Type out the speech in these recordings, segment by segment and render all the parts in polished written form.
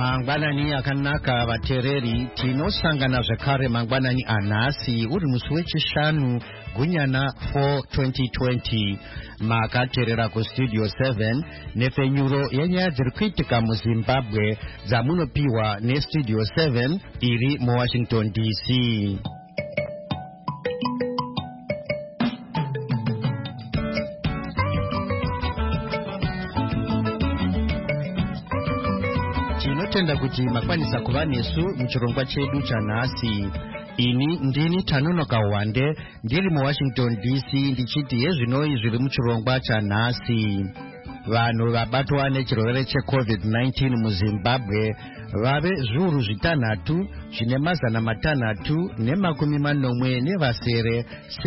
Mangwanani akanaka vatereri tinosangana zvakare mangwanani anhasi uri musi wechishanu gunyana 4 2020 makateerera kustudio 7 nepfenyuro yenyaya dziri kuitika muzimbabwe dzamunopiwa nestudio 7 iri muwashington dc. Tinotenda kuti makwanisa kuva nesu muchirongwa chedu chanhasi. Ini ndini Tanonoka Wande ndiri muwashington dc ndichiti yezvinoi zviri muchirongwa chanhasi. Vanhu vabatwa nechirwere cheCovid-19 muZimbabwe vave zviuru zvitanhatu zvine mazana matanhatu nemakumi manomwe nevasere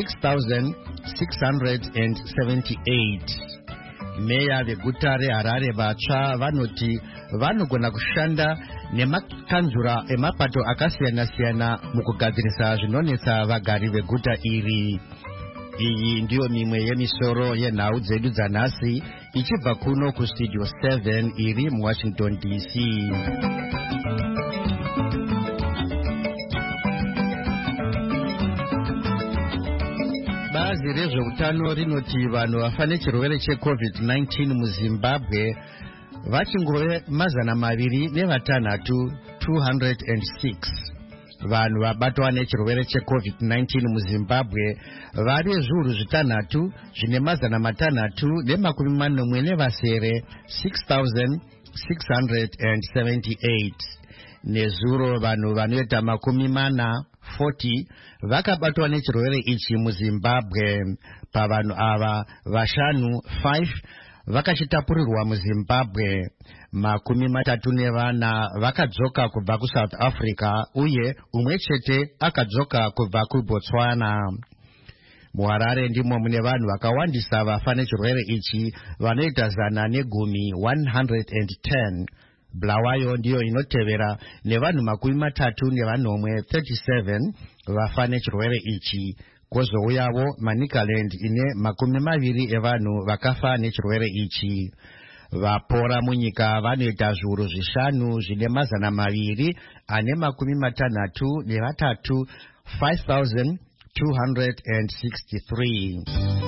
6,678. Meya veguta reHarare vatsva vanoti vanogona kushanda nemakanzura emapato akasiyana-siyana mukugadzirisa zvinonetsa vagari veguta iri. Iyi ndiyo mimwe yemisoro yenhau dzedu dzanhasi ichibva kuno kustudio 7 iri muwashington dc. Bazi rezveutano rinoti vanhu vafa nechirwere cheCovid-19 muZimbabwe vachingove mazana maviri nevatanhatu 206. Vanhu vabatwa nechirwere cheCovid-19 muZimbabwe vari zviuru zvitanhatu zvine mazana matanhatu nemakumi manomwe nevasere 6,678. Nezuro vanhu vanoita makumi mana 40 vakabatwa nechirwere ichi muZimbabwe. Pavanhu ava vashanu 5 vakachitapurirwa muZimbabwe. Makumi matatu nevana vakadzoka kubva kuSouth Africa uye umwe chete akadzoka kubva kuBotswana. MuHarare ndimo mune vanhu vakawandisa vafa nechirwere ichi vanoita 110. Bulawayo ndiyo inotevera nevanhu makumi matatu nevanomwe 37 vafa nechirwere ichi. Kwozouyawo Manicaland ine makumi maviri evanhu vakafa nechirwere ichi. Vapora munyika vanoita zviuru zvishanu zvine mazana maviri ane makumi matanhatu nevatatu 5,263.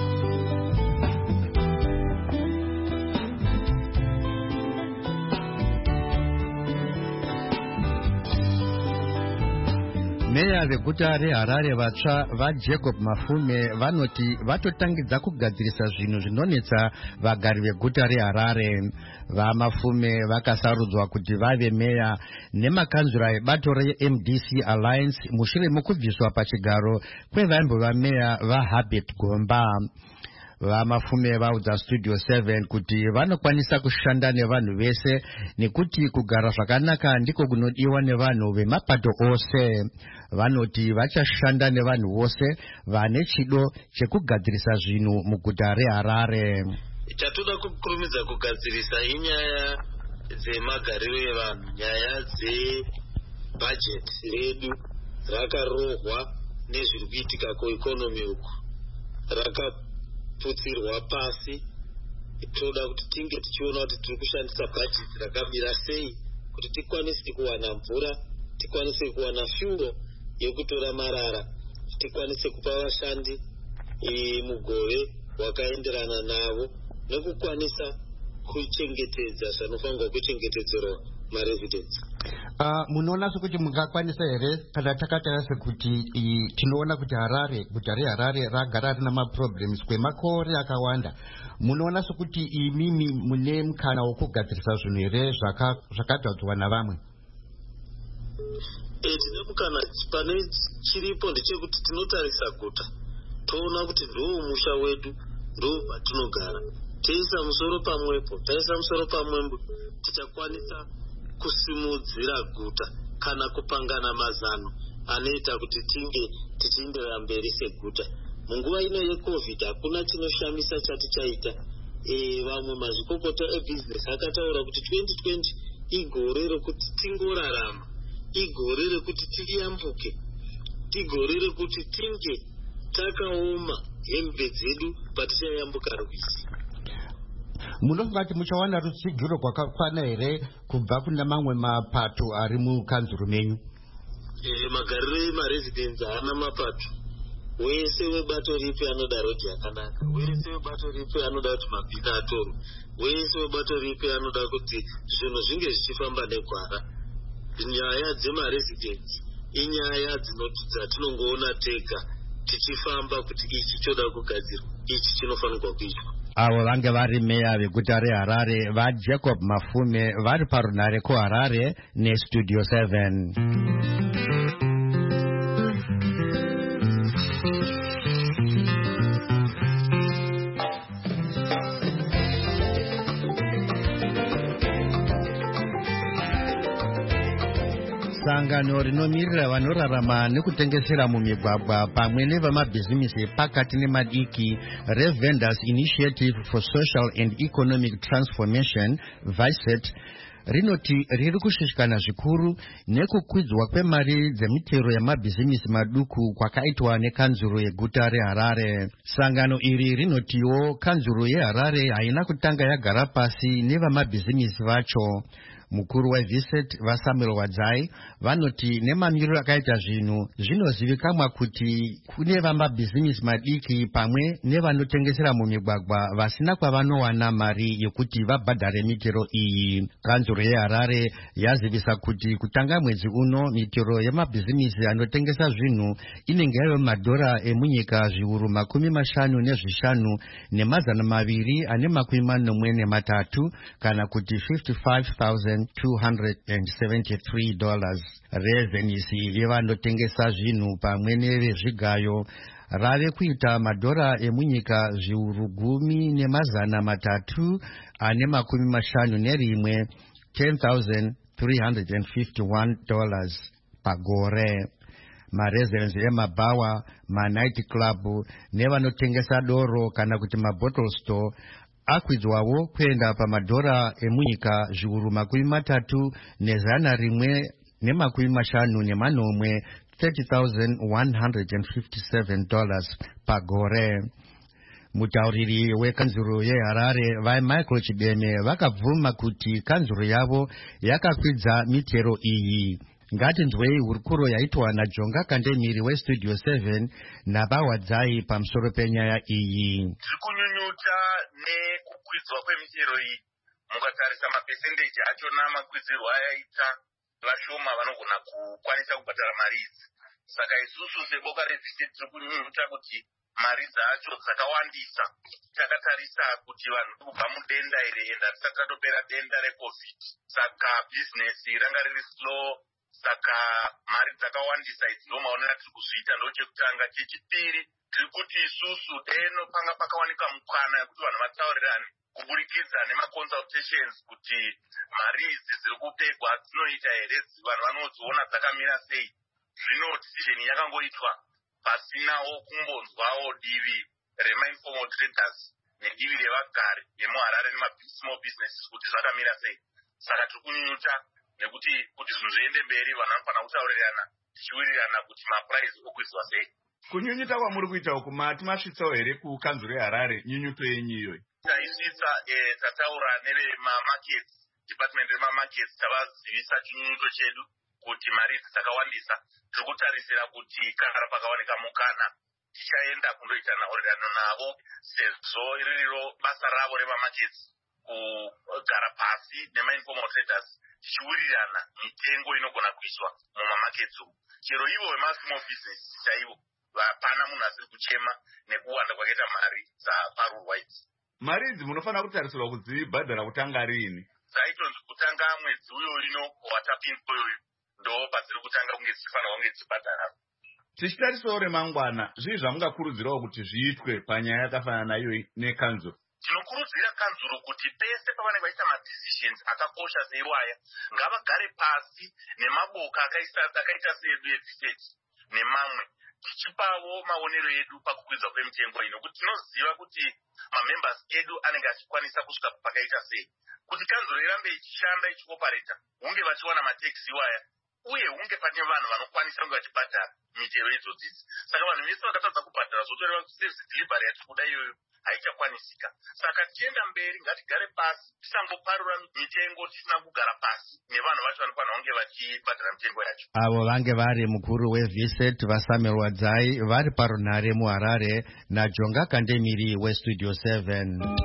Meya veguta reHarare vatsva vaJacob Mafume vanoti vatotangidza kugadzirisa zvinhu zvinonetsa vagari veguta reHarare. VaMafume vakasarudzwa kuti vave meya nemakanzura ebato reMDC Alliance mushure mokubviswa pachigaro kwevaimbova meya vaHabert Gomba. VaMafume vaudza studio 7 kuti vanokwanisa kushanda nevanhu vese nekuti kugara zvakanaka ndiko kunodiwa nevanhu vemapato ose. Vanoti vachashanda nevanhu vose vane chido chekugadzirisa zvinhu muguta reHarare. Chatoda kukurumidza kugadzirisa inyaya dzemagariro evanhu, nyaya dzebhajeti redu rakarohwa nezviri kuitika kuikonomi uku rakaputsirwa pasi. Toda kuti tinge tichiona kuti tiri kushandisa bhajeti rakamira sei kuti tikwanise kuwana mvura, tikwanise kuwana fuel yekutora marara, tikwanise kupa vashandi mugove wakaenderana navo nekukwanisa kuchengetedza zvanofanirwa kuchengetedzerwa maresidents. Munoona sekuti mungakwanisa here kana takatarisa sekuti tinoona kuti guta reHarare ragara rina maproblems kwemakore akawanda. Munoona sekuti imimi mune mukana wokugadzirisa zvinhu here zvakatadzwa navamwe? Tine mukana. Pane chiripo ndechekuti tinotarisa guta toona kuti ndomusha wedu, ndo patinogara. Teisa musoro pamwepo, taisa musoro pamwembo, tichakwanisa kusimudzira guta kana kupangana mazano anoita kuti tinge tichienderera mberi seguta. Munguva ino yeCovid hakuna chinoshamisa chati chaita. Vamwe mazvikokota ebusiness akataura kuti 2020 igore rekuti tingorarama, igore rekuti tiyambuke, igore rekuti tinge takaoma hembe dzedu patichayambuka rwizi. Munofunga kuti muchawana rutsigiro rwakakwana here kubva kune mamwe mapato ari mukanzuro menyu? Magariro emaresidents haana mapato. Wese webato ripi anoda rodhi yakanaka. Wese webato ripi anoda kuti mabhini atorwe. Wese webato ripi anoda kuti zvinhu zvinge zvichifamba negwara. Nyaya dzemaresidents inyaya dzatinongoona tega tichifamba kuti ichi choda kugadzirwa, ichi chinofanirwa kuitwa. Avo vange vari meya veguta reHarare vaJacob Mafume vari parunare kuHarare neStudio 7. Sangano rinomirira vanorarama nekutengesera mumigwagwa pamwe nevamabhizimisi pakati nemadiki reVendors Initiative for Social and Economic Transformation VICET rinoti riri kushushikana zvikuru nekukwidzwa kwemari dzemitero yamabhizimisi maduku kwakaitwa nekanzuro yeguta reHarare. Sangano iri rinotiwo kanzuro yeHarare haina kutanga yagara pasi nevamabhizimisi vacho. Mukuru weVICET vaSamuel Wadzai vanoti nemamiriro akaita zvinhu zvinozivikanwa kuti kune vamabhizimisi madiki pamwe nevanotengesera mumigwagwa vasina kwavanowana mari yekuti vabhadhare mitero iyi. Kanzuro yeHarare yazivisa kuti kutanga mwedzi uno mitero yemabhizimisi anotengesa zvinhu inenge yave madhora emunyika zviuru 55 nemazana maviri ane 43 kana kuti $55,273. Revenisi yevanotengesa zvinhu pamwe nevezvigayo rave kuita madhora emunyika zviuru 10,351 $10,351 pagore. Maresidents emabhawa, manight club nevanotengesa doro kana kuti mabottle store akwidzwawo kuenda pamadhora emunyika zviuru 350 $30,157 pagore. Mutauriri wekanzuro yeHarare vaMichael Chideme vakabvuma kuti kanzuro yavo yakakwidza mitero iyi. Ngatinzwei hurukuro yaitwa naJonga Kandemiri weStudio 7 naVawadzai pamusoro penyaya iyi. Tikunyunyuta nekukwidzwa kwemitero iyi. Mukatarisa mapesendeji achona makwidzirwo ayaita vashoma vanogona kukwanisa kubhadhara mari idzi. Saka isusu seboka reVICET tikunyunyuta kuti mari dzacho dzakawandisa. Takatarisa kuti vanhu kubva mudenda iri enda tisati tatopera denda reCovid. Saka bhizinesi ranga riri slow. Saka mari dzakawandisa idzi ndomaonera tiri kuzviita ndochekutanga. Chechipiri tiri kuti isusu deno panga pakawanika mukana yekuti vanhu vataurirane kuburikidza nemaconsultations kuti mari idzi dziri kupegwa dzinoita here, vanhu vanodziona dzakamira sei. Zvino decision yakangoitwa pasinawo kumbonzwawo divi remainformal traders nedivi revagari vemuHarare nemasmall businesses kuti zvakamira sei. Saka tiri kunyunyuta nekuti kuti zvinhu zviende mberi vanhu vanofanira kutaurirana tichiwirirana kuti mapuraizi okwidzwa sei. Kunyunyuta kwamuri kuita uku mati masvitsawo here kukanzuro yeHarare nyunyuto yenyu iyoyi? Taisvitsa tataura nevemamarkets, department remamarkets, tavazivisa chinyunyuto chedu kuti mari dzakawandisa. Tiri kutarisira kuti kana pakawanika mukana tichaenda kundoita nhaurirano navo sezvo iriro basa ravo remamarkets kugara pasi nemainformal traders tichiwirirana mitengo inogona kuiswa mumamarkets umu. Chero ivo vemasmall business chaivo hapana munhu asiri kuchema nekuwanda kwakaita mari dzaparurwa idzi. Mari idzi munofanira kutarisirwa kudzibhadhara kutanga riini? Dzaitonzi kutanga mwedzi uyo ino watapinzwa iyoyo ndo padziri kutanga kunge dzichifanira kunge dzichibhadhara. Tichitarisawo remangwana, zvii zvamungakurudzirawo kuti zviitwe panyaya yakafanana nayo nekanzuro? Tinokurudzira kanzuro kuti pese pavanenge vaita madecisions akakosha seiwaya ngavagare pasi nemaboka akaita seedu yeVICET nemamwe tichipavo maonero edu pakukwidzwa kwemitengo ino kuti tinoziva kuti mamembers edu anenge achikwanisa kusvika pakaita sei. Kuti kanzuro irambe ichishanda ichiopareta hunge vachiwana mataxi waya uye hunge pane vanhu vanokwanisa kunge vachibhadhara mitero idzodzidzi. Saka vanhu vese vakatadza kubhadhara zvotoreva service delivery yatiri kuda iyoyo haichakwanisika. Saka tienda mberi ngatigare pasi, tisangoparura mitengo tisina kugara pasi nevanhu vacho vanofanira kunge vachibhadhara mitengo yacho. Avo vange vari mukuru weViset vaSamuel Wadzai vari parunhare muHarare naJonga Kandemiri weStudio 7.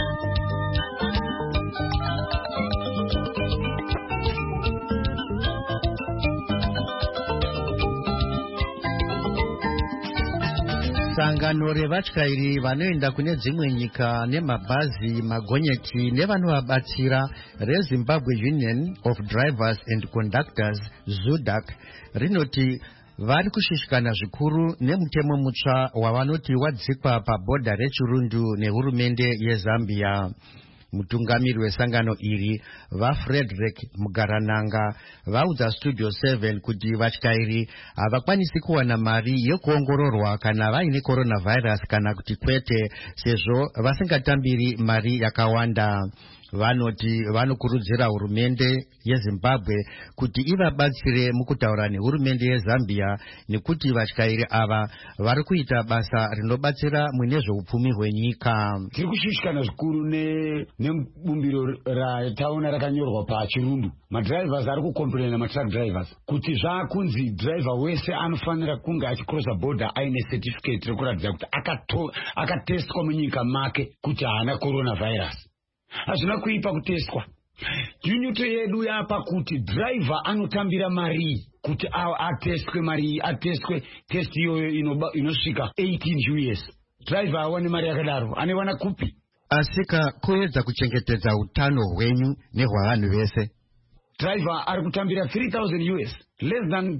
Sangano revatyairi vanoenda kune dzimwe nyika nemabhazi magonyeti nevanovabatsira reZimbabwe Union of Drivers and Conductors ZUDAC rinoti vari kushushikana zvikuru nemutemo mutsva wavanoti wadzikwa pabhodha reChirundu nehurumende yeZambia. Mutungamiri wesangano iri vaFrederick Mugarananga vaudza Studio 7 kuti vatyairi havakwanisi kuwana mari yekuongororwa kana vaine coronavirus kana kuti kwete, sezvo vasingatambiri mari yakawanda. Vanoti vanokurudzira hurumende yeZimbabwe kuti ivabatsire mukutaura nehurumende yeZambia nekuti vatyairi ava vari kuita basa rinobatsira mune zveupfumi hwenyika. Tiri kushushikana zvikuru nebumbiro rataona rakanyorwa paChirundu. Madrivers ari kukomplaina matruck drivers kuti zvakunzi driver wese anofanira kunge achikrosa border aine certificate rekuratidza kuti akatestwa munyika make kuti haana coronavirus. Hazvina kuipa kutestwa. Yunyuto yedu yapa kuti driver anotambira mari kuti atestwe test iyoyo inosvika 18 US. Driver awane mari yakadaro anewana kupi? Asika kuedza kuchengetedza utano hwenyu nehwavanhu vese. Driver ari kutambira 3000 US, less than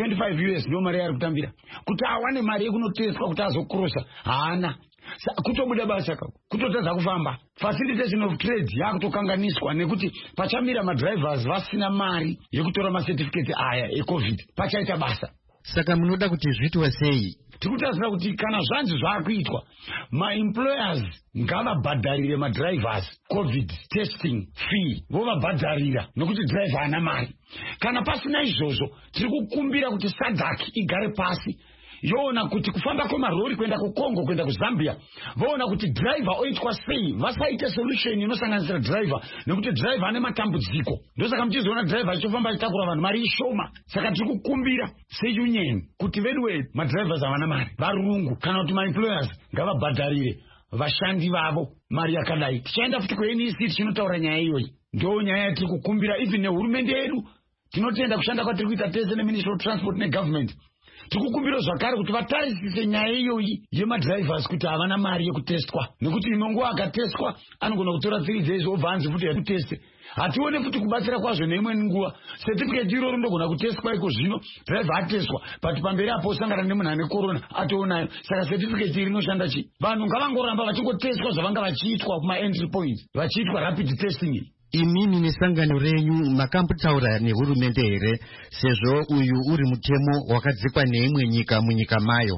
25 US ndo mari ari kutambira. Kuti awane mari yekunotestwa kuti azokrosa haana. Kutobuda basa kutotadza kufamba. Facilitation of trade yakutokanganiswa nekuti pachamira madrivers vasina mari yekutora macertificate aya eCovid pachaita basa. Saka munoda kuti zviitwe sei? Tikutarisira kuti kana zvanzi zvakuitwa, maemployers ngavabhadharire madrivers Covid testing fee, vovabhadharira nokuti driver ana mari. Kana pasina izvozvo, tiri kukumbira kuti SADC igare pasi yoona kuti kufamba kwemarori kuenda kuCongo kuenda kuZambia, voona kuti driver oitwa sei, vasaite solution inosanganisira driver nekuti driver ane matambudziko. Ndosaka muchizoona driver achifamba achitakura vanhu mari ishoma. Saka tiri kukumbira seunion kuti vedu madrivers havana mari, varungu kana kuti maemployers ngavabhadharire vashandi vavo mari yakadai. Tichaenda futi kuNEC tichinotaura nyaya iyoyi. Ndo nyaya yatiri kukumbira even nehurumende yedu. Tinotenda kushanda kwatiri kuita tese neMinistry of Transport neGovernment. Tikukumbira zvakare kuti vatarisise nyaya iyoyi yemadrivers kuti havana mari yekutestwa, nekuti inongo akatestwa anogona kutora 3 days obva anzi futi yakuteste. Hatione futi kubatsira kwazvo neimwe nguva. Certificate iroro ndogona kutestwa iko zvino, driver atestwa, but pamberi apo osangana nemunhu ane corona atoonayo. Saka certificate iri inoshanda chi? Vanhu ngavangoramba vachingotestwa zvavanga vachiitwa kuma entry points, vachiitwa rapid testing. Imini nesangano renyu makambotaura nehurumende here, sezvo uyu uri mutemo wakadzikwa neimwe nyika munyika mayo?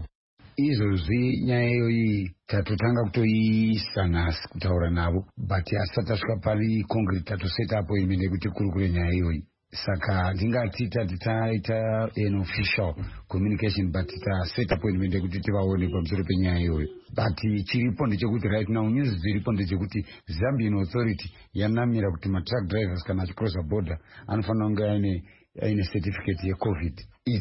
Izvozvi nyaya iyoyi tatotanga kutoiisa nhasi kutaura navo, but asati tasvika pari concrete tatoseta appointment yekuti kurukure nyaya iyoyi. Saka ndingati taita an official communication, but set appointment yekuti tivaone pamusoro penyaya iyoyi. But chiripo ndechekuti right now news dziripo ndechekuti Zambian authority yanamira kuti matruck drivers kana achicrossa border anofanira kunge aine certificate yeCovid.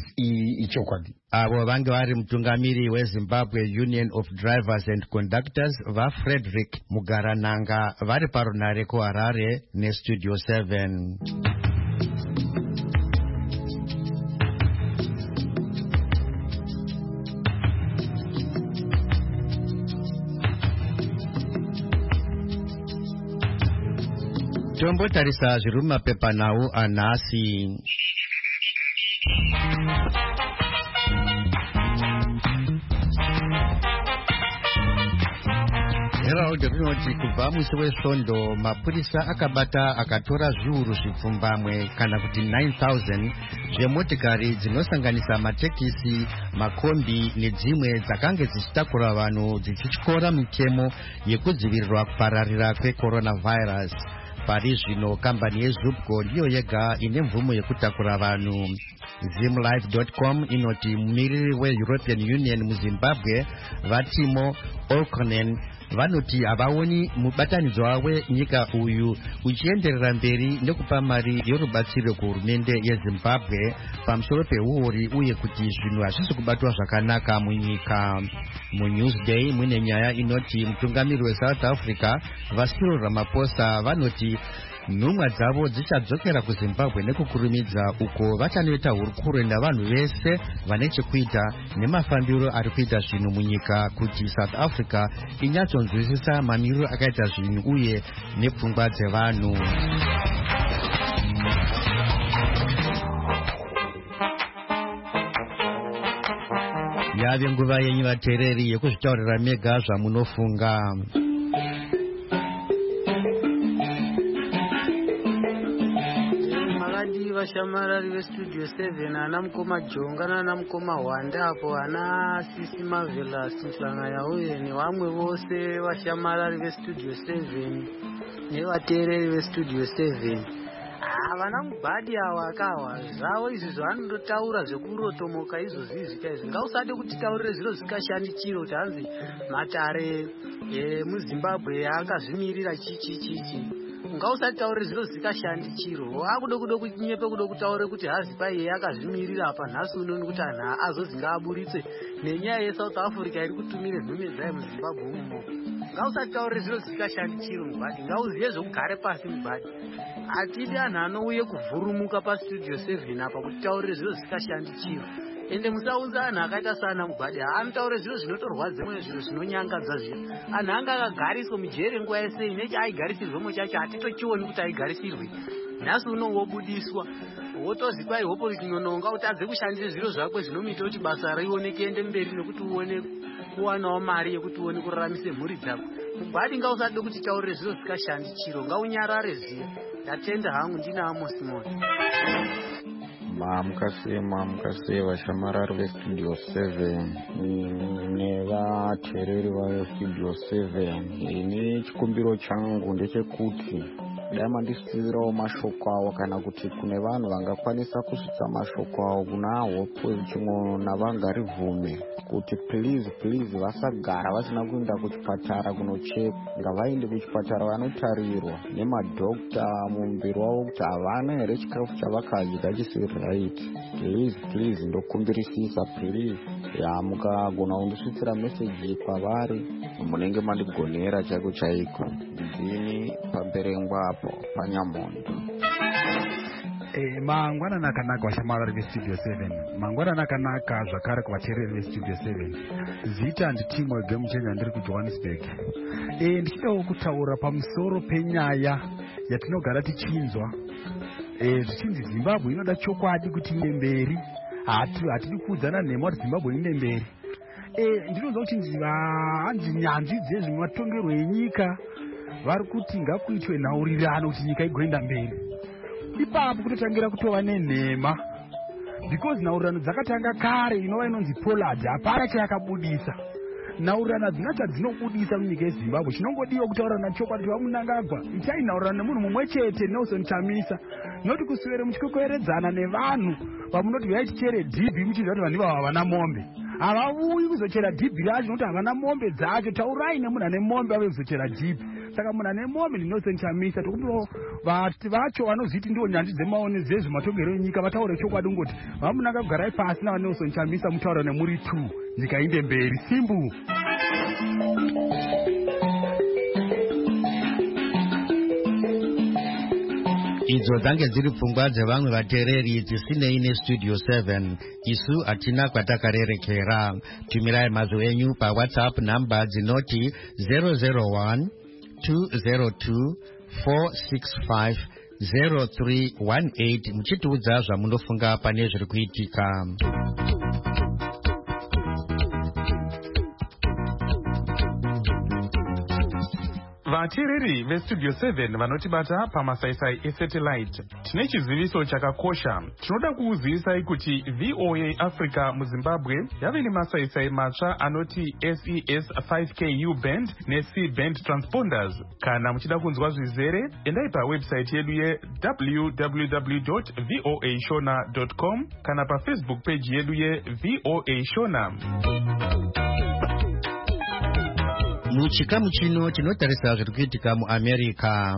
Ichokwadi. Avo vange vari mutungamiri weZimbabwe Union of Drivers and Conductors vaFrederick Mugarananga vari parunhare kuHarare neStudio 7. Tombotarisa zviri mumapepanhau anhasi. Herald rinoti kubva musi weSvondo mapurisa akatora zviuru zvipfumbamwe kana kuti 9,000 zvemotikari dzinosanganisa matekisi, makombi nedzimwe dzakange dzichitakura vanhu dzichityora mitemo yekudzivirirwa kupararira kwecoronavirus. pari zvino kambani yeZupco ndiyo yega ine mvumo yekutakura vanhu. Zimlife.com inoti mumiriri weEuropean Union muZimbabwe Vatimo O'Connell vanoti havaoni mubatanidzwa wenyika uyu uchienderera mberi nekupa mari yorubatsiro kuhurumende yeZimbabwe pamusoro peuori uye kuti zvinhu hazvisi kubatwa zvakanaka munyika. MuNewsday mune nyaya inoti mutungamiri weSouth Africa Cyril Ramaphosa vanoti nhumwa dzavo dzichadzokera kuZimbabwe nekukurumidza uko vachanoita hurukuro navanhu vese vane chekuita nemafambiro ari kuita zvinhu munyika kuti South Africa inyatsonzwisisa mamiriro akaita zvinhu uye nepfungwa dzevanhu. Yave nguva yenyu vateereri yekuzvitaurira mega zvamunofunga. Vashamarari vestudio 7 ana mukoma Jonga nana mukoma Wanda apo ana Sisi Marvelous Mhlanga yauye nevamwe vose vashamarari vestudio 7 nevateereri vestudio 7. Vana mubhadi ava akawa zvavo izvi zvavanondotaura zvekurotomoka izvozvizvi chaizvo. Ngausade kutitaurire zviro zvikashandi chiro kuti hanzi matare muZimbabwe akazvimirira chichi. Ngausataure zviro zvikashandi chiro. Akuda kunyepe kuda kutaure kuti hazi paiye akazvimirira apa nhasi unono kuti anhu azozi ngaaburitse nenyaya yeSouth Africa iri kutumire nhume dzayo muZimbabwe umo. Ngausataure zviro zvikashandi chiro mubhadi. Ngauziye zvokugare pasi mubhadi. Atidi anhu anouye kuvhurumuka pastudio 7 apa kutaurire zviro zvikashandi chiro. Ende musaunza anhu akaita sana mubhadi anotaure zviro zvinotorwadze mwe zviro zvinonyangadza zviro. Anhu anga akagariswa mujere nguva yese nechi aigarisirwemo chacho hatitochioni kuti aigarisirwe. Nhasi uno wobudiswa wotozi kwai hopo likinononga utadze kushandisa zviro zvakwe zvinomita kuti basa rioneke ende mberi nekuti uone kuwanawo mari yekuti uone kuraramise mhuri dzako. Mubhadi ngausade kuti taurire zviro zvikashandi chiro ngaunyarare ziya. Ndatenda hangu ndina Amos Moyo. Mamukase vashamarari vestudio 7 nevateereri vestudio 7. Ine chikumbiro changu ndechekuti dai mandisitsirawo mashoko avo kana kuti kune vanhu vangakwanisa kusvitsa mashoko avo kuna hope chimwe navangaribvume kuti please vasagara vasina kuenda kuchipatara kunochekwa. Ngavaende kuchipatara vanotarirwa nemadhokta mumbiri wavo kuti havana here chikafu chavakadya chisiri right. Please ndokumbirisisa please. Mukagona kundisvitsira meseji kwavari munenge mandigonera chaiko chaiko. Ndini paberengwa apo paNyamondo. Mangwanani akanaka vashamarari vestudio 7. Mangwanani akanaka zvakare kuvateereri vestudio 7. Zita nditimo Gemuchenya ndiri kuJohannesburg. Ndichidawo kutaura pamusoro penyaya yatinogara tichinzwa. Zvichinzi Zimbabwe inoda chokwadi kuti ine mberi. Hatidi kuudzana nhema kuti Zimbabwe ine mberi. Ndinonzwa kuti hanzi nyanzvi dzezvematongerwo enyika vari kuti ngakuitwe nhaurirano kuti nyika igoenda mberi. Ipapo kutotangira kutova nenhema because nhaurirano dzakatanga kare inova inonzi Pollard hapana chayakabudisa. Nhaurirano hadzina chadzinobudisa munyika yeZimbabwe. Chinongodiwa kutaurana chokwadi vamunangagwa ichainhaurirana nemunhu mumwe chete Nelson Chamisa. Noti kuswere muchikokoeredzana nevanhu vamunoti vaya tichere dhibhi muchiziva kuti vanhu ivava havana mombe. Havauyi kuzochera dhibhi racho nokuti havana mombe dzacho. Taurai nemunhu ane mombe ave kuzochera dhibhi. Saka munhu ane mombe ndinonse Chamisa tokumbiro vati vacho vanozviti ndiwo nyanzvi dzemaone dzezvematongerwo enyika vataure chokwadi ngoti vamunanga kugarai pasi navanelson Chamisa mutaura nemuri 2 nyika inde mberi simbu. Idzo dzange dziri pfungwa dzevamwe vateereri dzisinei nestudio 7. Isu hatina kwatakarerekera. Tumirai mazwi enyu paWhatsApp namba dzinoti 001 202 465 0318 muchitiudza zvamunofunga pane zviri kuitika. vateereri vestudio 7 vanotibata pamasaisai esatellite, tine chiziviso chakakosha. Tinoda kukuzivisai kuti VOA Africa muZimbabwe yave nemasaisai matsva anoti SES 5KU band neC band transponders. Kana muchida kunzwa zvizere, endai pawebsite yedu www.voashona.com kana pafacebook page yedu yeVOA Shona. Muchikamu chino tinotarisa zviri kuitika muAmerica.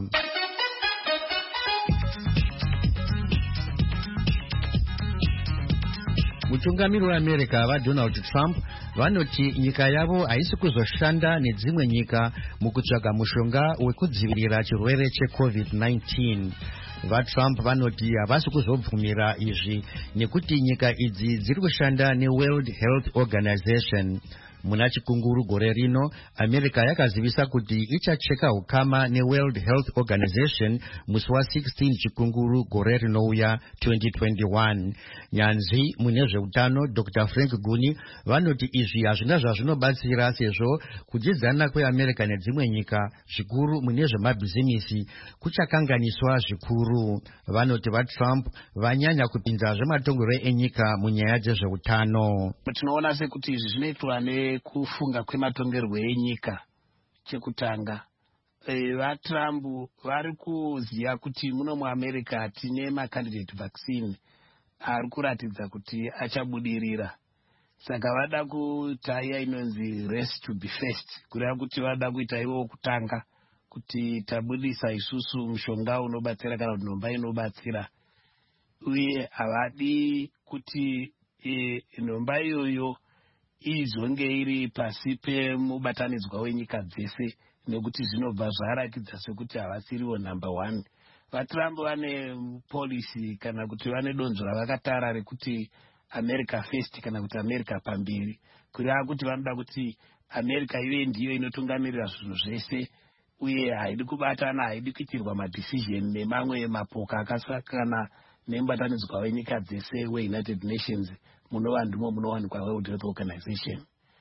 Mutungamiri weAmerica vaDonald Trump vanoti nyika yavo haisi kuzoshanda nedzimwe nyika mukutsvaga mushonga wekudzivirira chirwere cheCovid-19. VaTrump vanoti havasi kuzobvumira izvi nekuti nyika idzi dziri kushanda neWorld Health Organization. Muna chikunguru gore rino, America yakazivisa kuti ichacheka ukama neWorld Health Organization musi wa16 chikunguru gore rinouya 2021. Nyanzi mune zveutano Dr. Frank Guni vanoti izvi hazvina zvazvinobatsira sezvo kudzidzana kweAmerica nedzimwe nyika zvikuru mune zvemabhizimisi kuchakanganiswa zvikuru. Vanoti vaTrump vanyanya kupinza zvematongerwo enyika munyaya dzezveutano. Tinoona sekuti izvi zvinoitwa kufunga kwematongerwo enyika. Chekutanga, vaTrump vari kuziva kuti muno muAmerica tine macandidate vaccine ari kuratidza kuti achabudirira. Saka vada kuita inonzi race to be first, kureva kuti vada kuita ivo kutanga kuti tabudisa isusu mushonga unobatsira kana kuti nhomba inobatsira, uye havadi kuti nhomba iyoyo izonge iri pasi pemubatanidzwa wenyika dzese, nekuti zvinobva zvarakidza sekuti havasiriwo number 1. VaTrump vane policy kana kuti vane donzvo ravakatara rekuti America first kana kuti America pamberi, kureva kuti vanoda kuti America ive ndiyo inotungamirira zvinhu zvese, uye haidi kubatana, haidi kuitirwa madecision nemamwe mapoka akasakana nemubatanidzwa wenyika dzese weUnited Nations munova ndimo munowanikwa World Health Organization.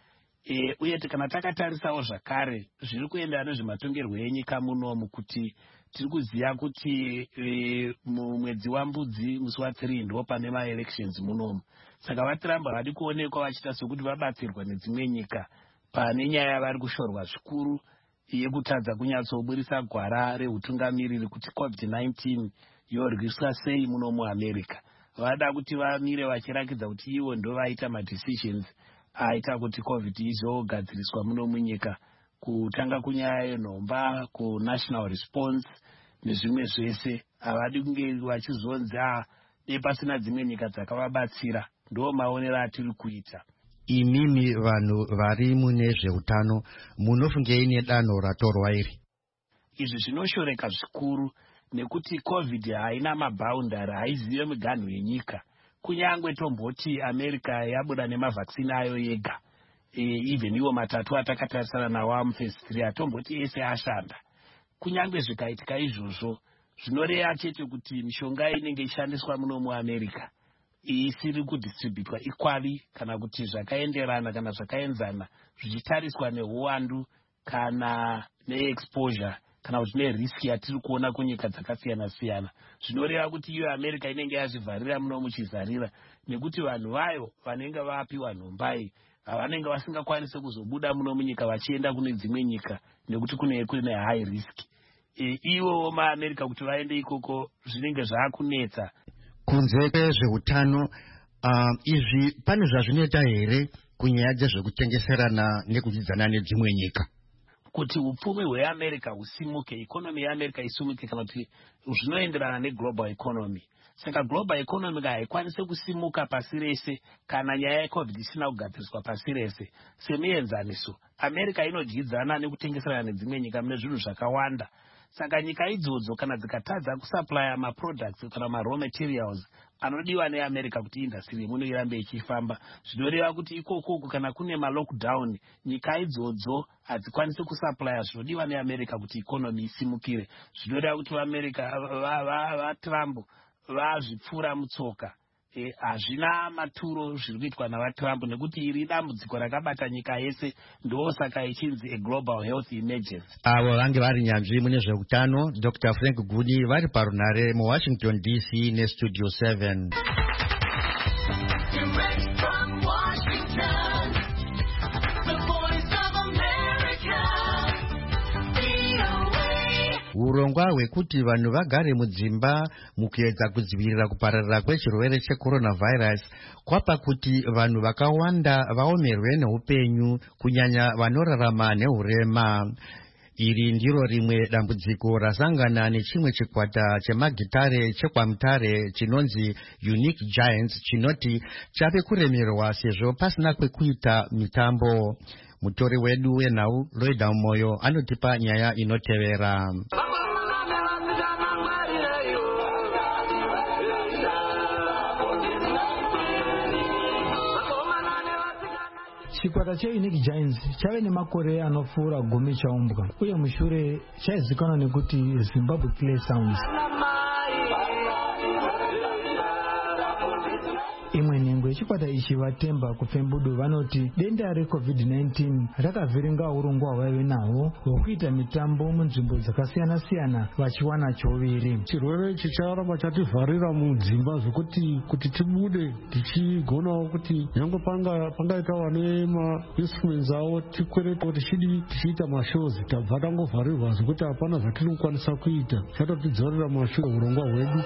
Uye kana takatarisawo zvakare zviri kuendana nezvematongerwo enyika munomu, kuti tiri kuziva kuti mumwedzi waMbudzi musi wa3 ndo pane maelections munomu. Saka vaTrump havadi kuonekwa vachiita sokuti vabatsirwa nedzimwe nyika pane nyaya yavari kushorwa zvikuru yekutadza kunyatsoburisa gwara reutungamiriri kuti COVID-19 yorwiswa sei muno muAmerica. Vada kuti vamire vachirakidza kuti ivo ndo vaita madecisions aita kuti COVID izogadziriswa muno munyika, kutanga kunyaya yenhomba, kunational response nezvimwe zvese. Havadi kunge vachizonzi pasina dzimwe nyika dzakavabatsira. Ndo maonero atiri kuita. Imimi vanhu vari mune zveutano munofungei nedanho ratorwa iri? Izvi zvinoshoreka zvikuru nekuti COVID haina maboundary, haizive miganhu yenyika. Kunyangwe tomboti America yabuda nemavhaccine ayo yega, even iwo matatu atakatarisana nawo muphase 3 atomboti ese ashanda. Kunyangwe zvikaitika izvozvo, zvinoreva chete kuti mishonga inenge ishandiswa muno muAmerica isiri kudistributwa equally kana kuti zvakaenderana kana zvakaenzana, zvichitariswa neuwandu kana neexposure kana kuti neriski yatiri kuona kunyika dzakasiyana siyana. Zvinoreva kuti iyo America inenge yazvivharira muno muchizarira, nekuti vanhu vayo vanenge vapiwa nhombai vanenge vasingakwanisi kuzobuda muno munyika vachienda kune dzimwe nyika nekuti kune high risk. Ivo maAmerica kuti vaende ikoko zvinenge zvaakunetsa. Kunze kwezveutano, izvi pane zvazvinoita here kunyaya dzezvekutengeserana nekudzidzana nedzimwe nyika? Kuti upfumi hweAmerica husimuke, ikonomi yeAmerica isimuke, kana kuti zvinoenderana neglobal economy. Saka global economy haikwanisi kusimuka pasi rese kana nyaya yeCovid isina kugadziriswa pasi rese. Semuenzaniso, America inodyidzana nekutengeserana nedzimwe nyika mune zvinhu zvakawanda. Saka nyika idzodzo kana dzikatadza kusupply maproducts kana raw materials anodiwa neAmerica kuti industry yemuno irambe ichifamba, zvinoreva kuti ikoko kana kune malockdown nyika idzodzo hadzikwanisi kusupply zvinodiwa neAmerica kuti economy isimukire. Zvinoreva kuti vaAmerica vaTrump vazvipfura mutsoka. hazvina maturo zviri kuitwa navatrump nekuti iri dambudziko rakabata nyika yese, ndosaka ichinzi aglobal health emergency. Avo vange vari nyanzvi mune zveutano Dr. Frank Guni vari parunare muWashington DC nestudio 7. Urongwa hwekuti vanhu vagare mudzimba mukuedza kudzivirira kupararira kwechirwere checoronavirus kwapa kuti vanhu vakawanda vaomerwe neupenyu, kunyanya vanorarama neurema. Iri ndiro rimwe dambudziko rasangana nechimwe chikwata chemagitare chekwamutare chinonzi Unique Giants chinoti chave kuremerwa sezvo pasina kwekuita mitambo. Mutori wedu wenhau Loida Moyo anotipa nyaya inotevera. Chikwata cheUnique Giants chave nemakore anopfuura 10 chaumbwa, uye mushure chaizikanwa nekuti Zimbabwe Clay Sounds. Imwe nhengo yechikwata ichi vatemba kuFembudu vanoti denda reCovid-19 rakavhiringa urongwa hwaive nahwo hwokuita mitambo munzvimbo dzakasiyana-siyana vachiwana choviri. Chirwere ichi charamba chativharira mudzimba zvokuti kuti tibude tichigonawo kuti nyangwe pangaita vane mainstruments avo tikwerete tichiita mashows tabva tangovharirwa zvokuti hapana zvatinokwanisa kuita, chatotidzorera mashure urongwa hwedu.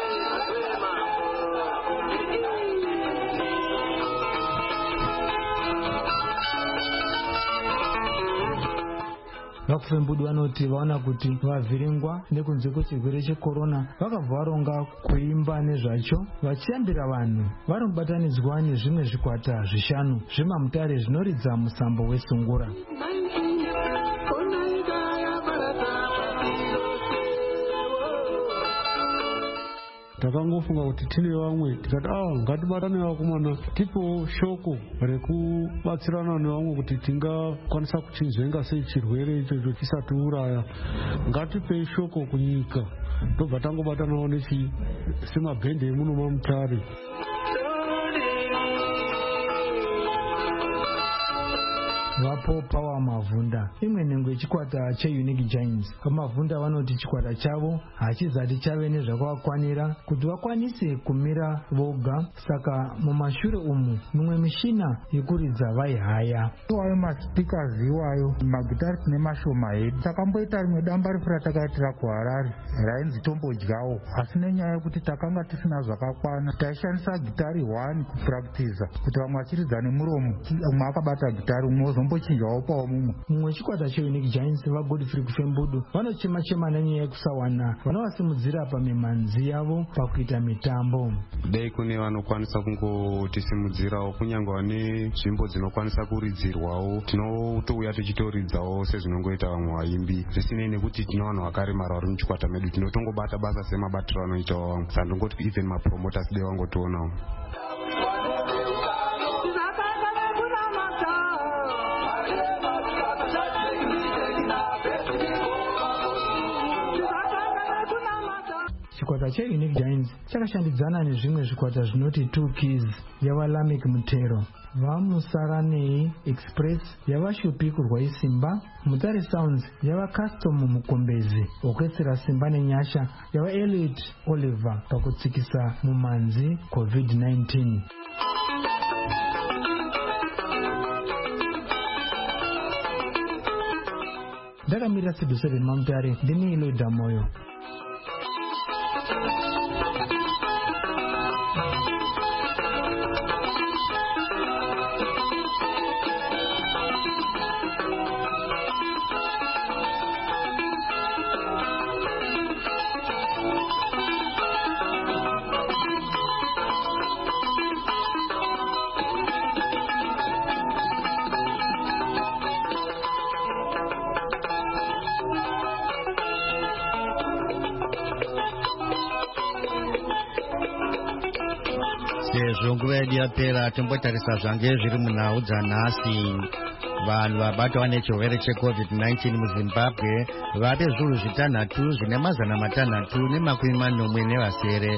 VakuFembudu vanoti vaona kuti vavhiringwa nekunze kwechirwere chekorona vakabva varonga kuimba nezvacho vachiyambira vanhu vari mubatanidzwa nezvimwe zvikwata 5 zvemamutare zvinoridza musambo wesungura. Takangofunga kuti tine vamwe tikati ngatibatane vakomana tipo shoko rekubatsirana nevamwe kuti tingakwanisa kuchinzvenga sei chirwere ichocho chisati uraya, ngatipei shoko kunyika. Tobva tangobatanawo semabhende emuno mamutare. Vapo Power Mavhunda imwe nhengo yechikwata cheUnique Giants. Mavhunda vanoti chikwata chavo hachizati chave nezvakavakwanira kuti vakwanise kumira voga, saka mumashure umu mimwe mishina yekuridza vaihaya. Iwayo maspikers iwayo magitari tine mashoma hedu. Takamboita rimwe damba refu ratakaitira kuHarare rainzi tombodyawo, asi nenyaya yekuti takanga tisina zvakakwana taishandisa gitari 1 kupurakitiza kuti vamwe vachiridza nemuromo, umwe akabata gitari umwe zombochinjawo pawo mumwe. Mumwe chikwata cheUnique Giants vaGodfrey kuFembudu vanochema nenyaya yekusawana vanovasimudzira pamimhanzi yavo pakuita mitambo. Dai kune vanokwanisa kungotisimudzirawo kunyange vane nzvimbo dzinokwanisa kuridzirwawo, tinotouya tichitoridzawo sezvinongoita vamwe vaimbi, zvisinei nekuti tino vanhu vakaremara vari muchikwata medu, tinotongobata basa semabatiro anoitawo vamwe. Saka ndongoti even mapromoters dai vangotionawo. Chikwata cheUnique Giants chakashandidzana nezvimwe zvikwata zvinoti 2 Keys yavaLamek Mutero, vaMusaranei Express yavashupi kurwa isimba, Mutare Sounds yavaCustom Mukombezi, Orchestra Simba nenyasha yavaEliot Oliver pakutsikisa mumanzi COVID-19. Ndakamirira Studio 7 Mamutare, ndini Loida Moyo. izvo nguva yedu yapera. Tombotarisa zvange zviri munhau dzanhasi. Vanhu vabatwa nechirwere cheCovid-19 muZimbabwe vave zviuru zvitanhatu zvine mazana matanhatu nemakumi manomwe nevasere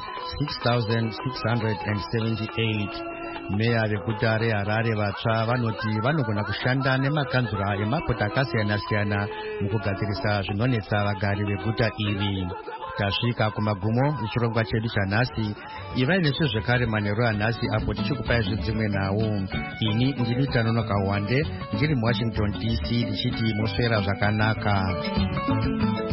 6,678. Meya veguta reHarare vatsva vanoti vanogona kushanda nemakanzura emapota akasiyana-siyana mukugadzirisa zvinonetsa vagari veguta iri. Tasvika kumagumo echirongwa chedu chanhasi. Ivai nesu zvekare manheru anhasi apo tichikupai zvedzimwe nhau. Ini ndini Tanonoka Wande ndiri muWashington DC ndichiti moswera zvakanaka.